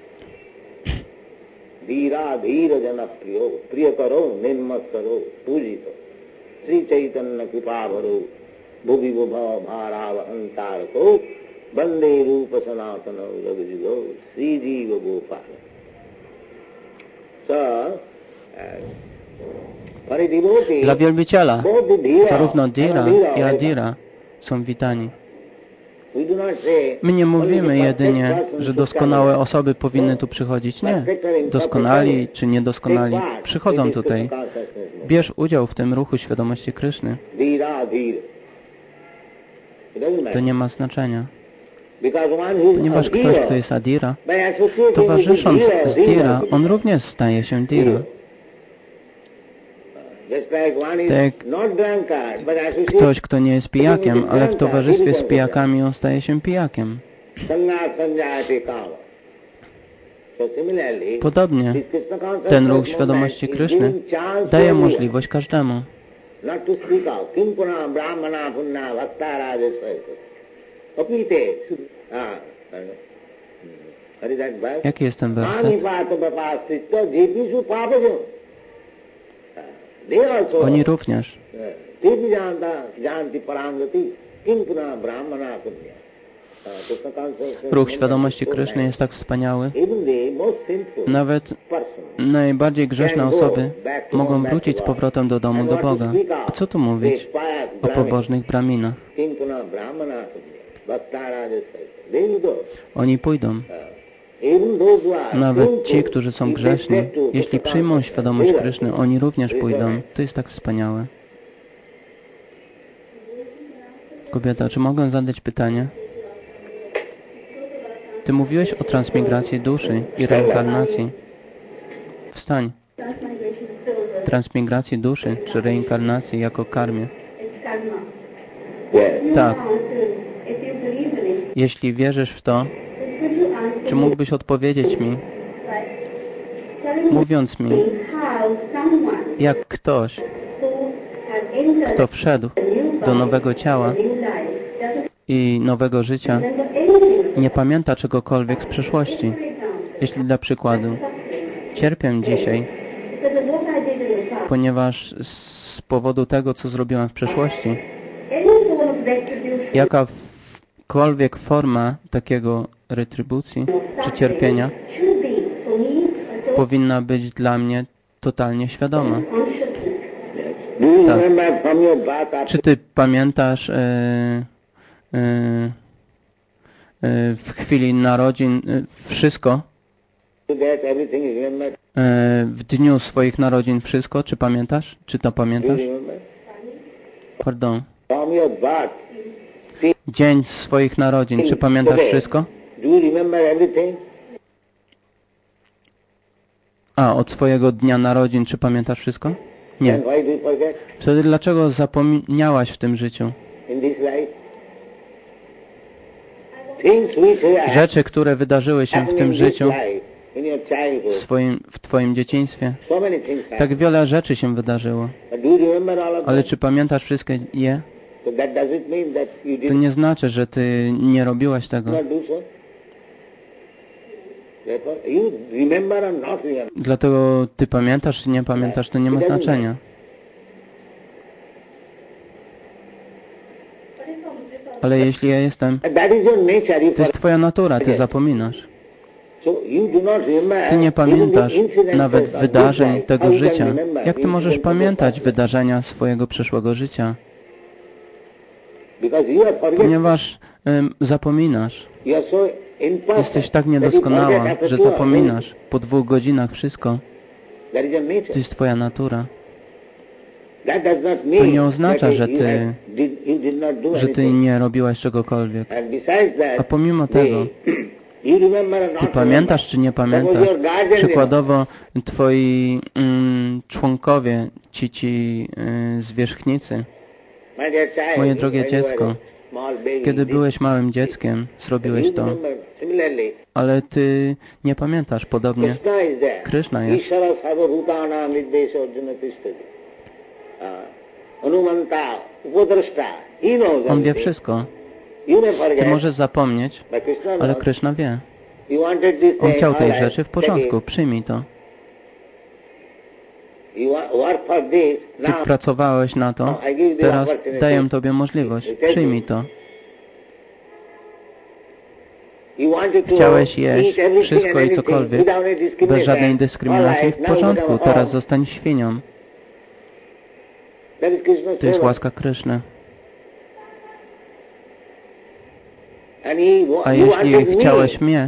धीरा धीर जन प्रियो प्रिय करो निर्मत करो पूजित श्री चैतन्य कृपा भरो भुवि भव भाराव अंतार को वंदे रूप सनातन रघुजीवो श्री जीव Gopal Dla wielbiciela zarówno dira i adira są witani. My nie mówimy jedynie, że doskonałe osoby powinny tu przychodzić. Nie. Doskonali czy niedoskonali przychodzą tutaj. Bierz udział w tym ruchu świadomości Kryszny. To nie ma znaczenia. Ponieważ ktoś, kto jest adira, towarzysząc z dira, on również staje się dira. Tak, ktoś, kto nie jest pijakiem, ale w towarzystwie z pijakami on staje się pijakiem. Podobnie ten ruch świadomości Kryszny daje możliwość każdemu. Jaki jest ten werset? Oni również. Ruch świadomości Kryszny jest tak wspaniały. Nawet najbardziej grzeszne osoby mogą wrócić z powrotem do domu, do Boga. A co tu mówić o pobożnych braminach? Oni pójdą. Nawet ci, którzy są grzeszni, jeśli przyjmą świadomość Kryszny, oni również pójdą. To jest tak wspaniałe. Kobieta, czy mogę zadać pytanie? Ty mówiłeś o transmigracji duszy i reinkarnacji. Wstań. Transmigracji duszy czy reinkarnacji jako karmie. Tak. Jeśli wierzysz w to, czy mógłbyś odpowiedzieć mi, mówiąc mi, jak ktoś, kto wszedł do nowego ciała i nowego życia, nie pamięta czegokolwiek z przeszłości. Jeśli dla przykładu cierpię dzisiaj, ponieważ z powodu tego, co zrobiłam w przeszłości, jakakolwiek forma takiego retrybucji czy cierpienia powinna być dla mnie totalnie świadoma. Tak. Czy ty pamiętasz w chwili narodzin wszystko? W dniu swoich narodzin wszystko? Czy pamiętasz? Czy to pamiętasz? Pardon. Dzień swoich narodzin. Czy pamiętasz wszystko? A, od swojego dnia narodzin, czy pamiętasz wszystko? Nie. Wtedy dlaczego zapomniałaś w tym życiu? Rzeczy, które wydarzyły się w tym życiu, w Twoim dzieciństwie. Tak wiele rzeczy się wydarzyło. Ale czy pamiętasz wszystkie je? To nie znaczy, że Ty nie robiłaś tego. Dlatego Ty pamiętasz czy nie pamiętasz, to nie ma znaczenia. Ale jeśli ja jestem, to jest Twoja natura, Ty zapominasz. Ty nie pamiętasz nawet wydarzeń tego życia. Jak Ty możesz pamiętać wydarzenia swojego przeszłego życia? Ponieważ zapominasz. Jesteś tak niedoskonała, że zapominasz po 2 godzinach wszystko. To jest Twoja natura. To nie oznacza, że Ty nie robiłaś czegokolwiek. A pomimo tego, Ty pamiętasz czy nie pamiętasz? Przykładowo Twoi członkowie, ci zwierzchnicy. Moje drogie dziecko, kiedy byłeś małym dzieckiem, zrobiłeś to. Ale Ty nie pamiętasz podobnie. Kryszna jest. On wie wszystko. Ty możesz zapomnieć, ale Kryszna wie. On chciał tej rzeczy, w porządku, przyjmij to. Ty pracowałeś na to, teraz daję Tobie możliwość, przyjmij to. Chciałeś jeść wszystko i cokolwiek, bez żadnej dyskryminacji, w porządku, teraz zostań świnią. To jest łaska Kryszny. A jeśli chciałeś mnie,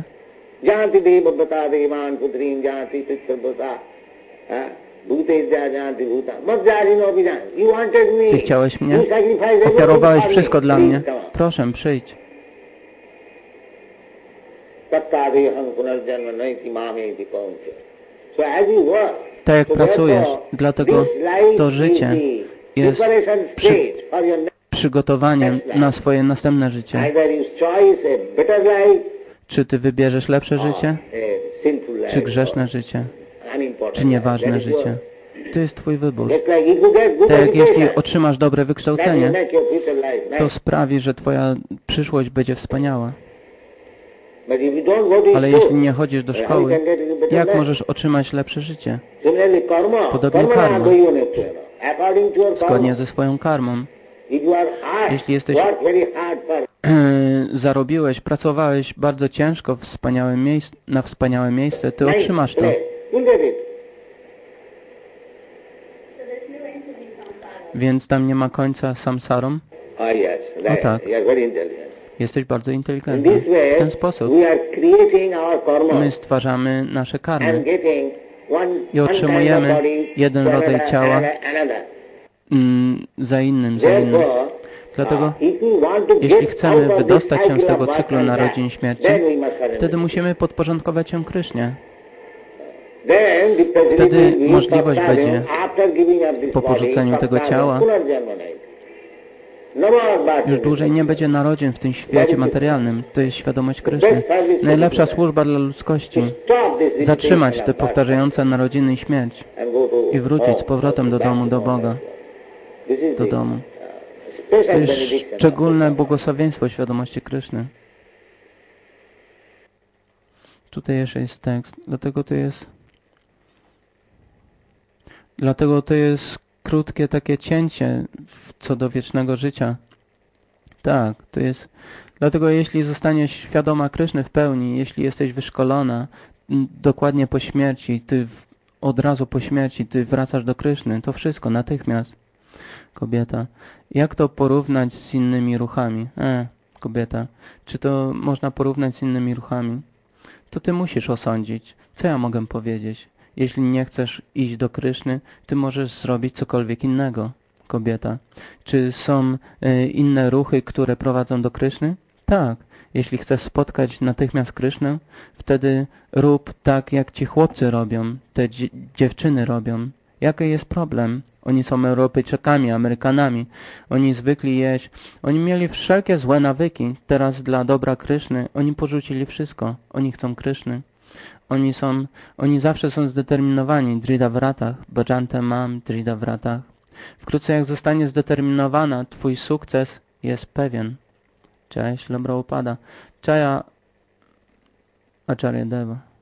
Ty chciałeś mnie, ofiarowałeś wszystko dla mnie, proszę, przyjdź. Tak jak pracujesz, dlatego to życie jest przygotowaniem na swoje następne życie. Czy Ty wybierzesz lepsze życie, czy grzeszne życie, czy nieważne życie? To jest Twój wybór. Tak jak jeśli otrzymasz dobre wykształcenie, to sprawi, że Twoja przyszłość będzie wspaniała. Ale jeśli nie chodzisz do szkoły, jak możesz otrzymać lepsze życie? Podobnie karma. Zgodnie ze swoją karmą. Jeśli jesteś zarobiłeś, pracowałeś bardzo ciężko na wspaniałe miejsce, Ty otrzymasz to. Więc tam nie ma końca samsarom? O tak. Jesteś bardzo inteligentny. W ten sposób my stwarzamy nasze karmy i otrzymujemy jeden rodzaj ciała za innym. Dlatego, jeśli chcemy wydostać się z tego cyklu narodzin i śmierci, wtedy musimy podporządkować się Krysznie. Wtedy możliwość będzie po porzuceniu tego ciała. Już dłużej nie będzie narodzin w tym świecie materialnym. To jest świadomość Kryszny. Najlepsza służba dla ludzkości. Zatrzymać te powtarzające narodziny i śmierć i wrócić z powrotem do domu, do Boga. Do domu. To jest szczególne błogosławieństwo świadomości Kryszny. Tutaj jeszcze jest tekst. Dlatego to jest krótkie takie cięcie co do wiecznego życia. Tak, to jest... Dlatego jeśli zostaniesz świadoma Kryszny w pełni, jeśli jesteś wyszkolona dokładnie po śmierci, od razu po śmierci Ty wracasz do Kryszny, to wszystko natychmiast. Kobieta. Jak to porównać z innymi ruchami? Kobieta. Czy to można porównać z innymi ruchami? To Ty musisz osądzić. Co ja mogę powiedzieć? Jeśli nie chcesz iść do Kryszny, Ty możesz zrobić cokolwiek innego. Kobieta. Czy są inne ruchy, które prowadzą do Kryszny? Tak. Jeśli chcesz spotkać natychmiast Krysznę, wtedy rób tak, jak ci chłopcy robią, te dziewczyny robią. Jaki jest problem? Oni są Europejczykami, Amerykanami. Oni zwykli jeść. Oni mieli wszelkie złe nawyki. Teraz dla dobra Kryszny oni porzucili wszystko. Oni chcą Kryszny. Oni zawsze są zdeterminowani. Drida w ratach. Bhajante mam, Drida w ratach. Wkrótce jak zostanie zdeterminowana, twój sukces jest pewien. Jai Śrila Prabhupada. Jaya Acharya Deva.